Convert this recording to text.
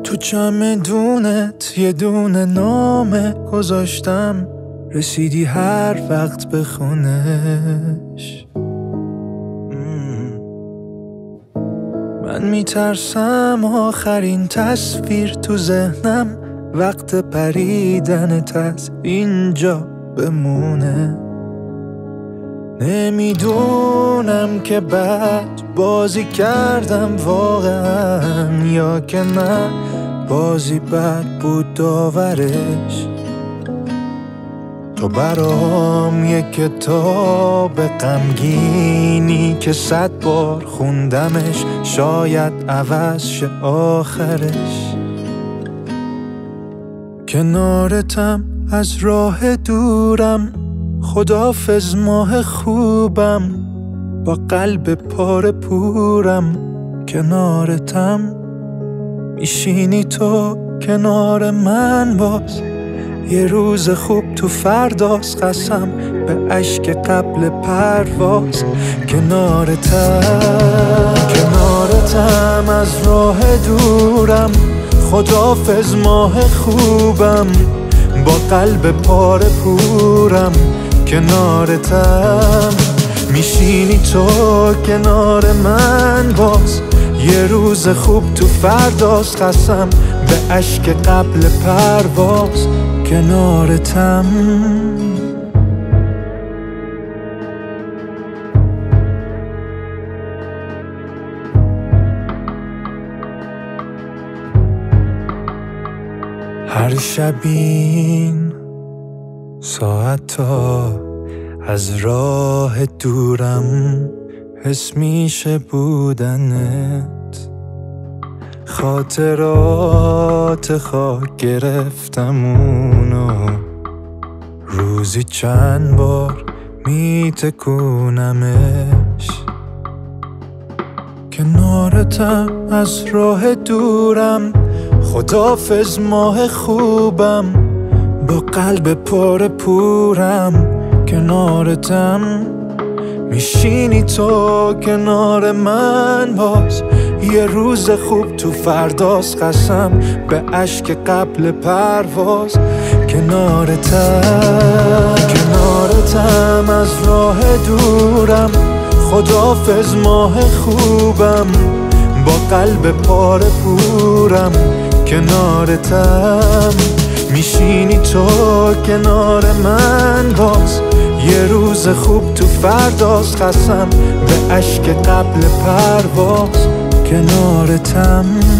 تو چمدونت یه دونه نامه گذاشتم، رسیدی هر وقت به خونش. من میترسم آخرین تصویر تو ذهنم وقت پریدنت از اینجا بمونه. نمیدونم که بد بازی کردم واقعا یا که نه بازی بد بود داورش. تو برام یه کتاب غمگینی که 100 بار خوندمش، شاید عوض شه آخرش. کنارتم از راه دورم، خداحافظ ماه خوبم، با قلب پاره پورم. کنارتم میشینی تو کنار من باز، یه روز خوب تو فرداست، قسم به اشک قبل پرواز. کنارتم از راه دورم، خداحافظ ماه خوبم، با قلب پاره پورم. کنارتم میشینی تو کنار من باز، یه روز خوب تو فرداست، قسم به اشک قبل پرواز. کنارتم هر شب این ساعتا از راه دورم حس میشه بودنت. خاطرات خاک گرفتم اونو، روزی چند بار میتکونمش. کنارتم از راه دورم، خداحافظ ماه خوبم، با قلب پاره پورم. کنارتم میشینی تو کنار من باز، یه روز خوب تو فرداست، قسم به اشک قبل پرواز. کنارتم از راه دورم، خداحافظ ماه خوبم، با قلب پاره پورم. کنارتم میشینی تو کنار من باز، یه روز خوب تو فرداست، قسم به اشک قبل پرواز. کنارتم